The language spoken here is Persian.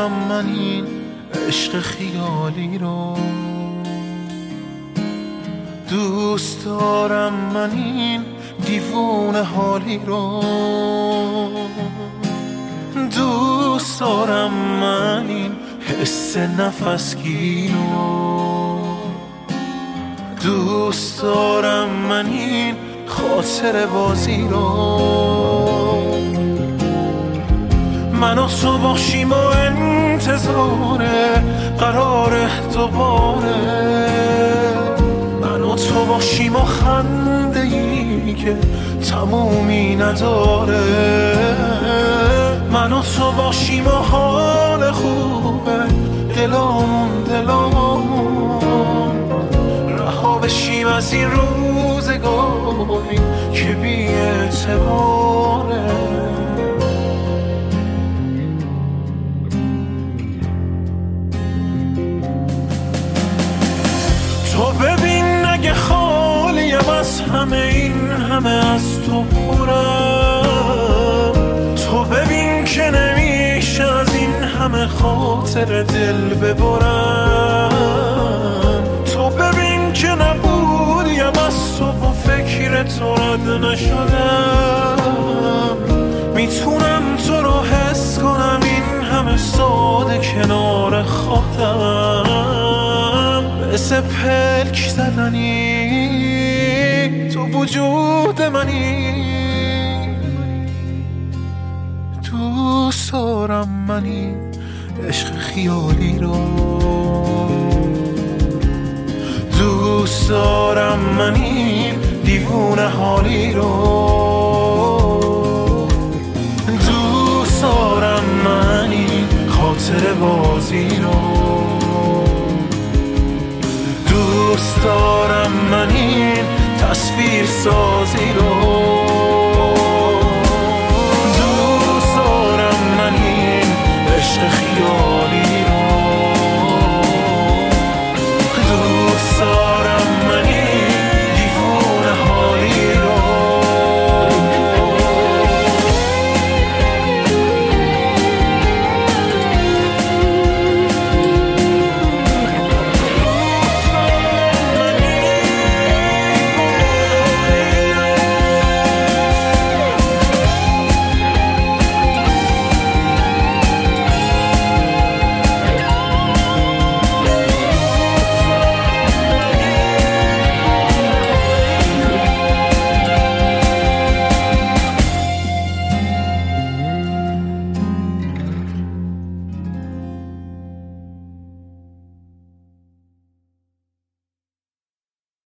دارم من این عشق خیالی رو، دوست دارم من این دیوونه حالی رو، دوست دارم من این حس نفسگیر رو، دوست دارم من این خاطر بازی رو. من و تو باشیم و انتظار قرار دوباره، من و تو باشیم و خنده ای که تمومی نداره، من و تو باشیم و حال خوبه دلامون رها بشیم از این روزگاری که بی اعتباره. تو ببین اگه خالیم از همه این همه از تو پرم، تو ببین که نمیشه از این همه خاطر دل ببرم، تو ببین که نبودیم از تو و فکر تو رد نشدم، میتونم تو رو حس کنم این همه ساده کنار خودم، مثل پلک زدنی تو وجود منی، دوست دارم من این عشق خیالی رو، دوست دارم من این دیوونه حالی رو، دوست دارم من این خاطر بازی رو، دوست دارم من این تصویر سازی رو.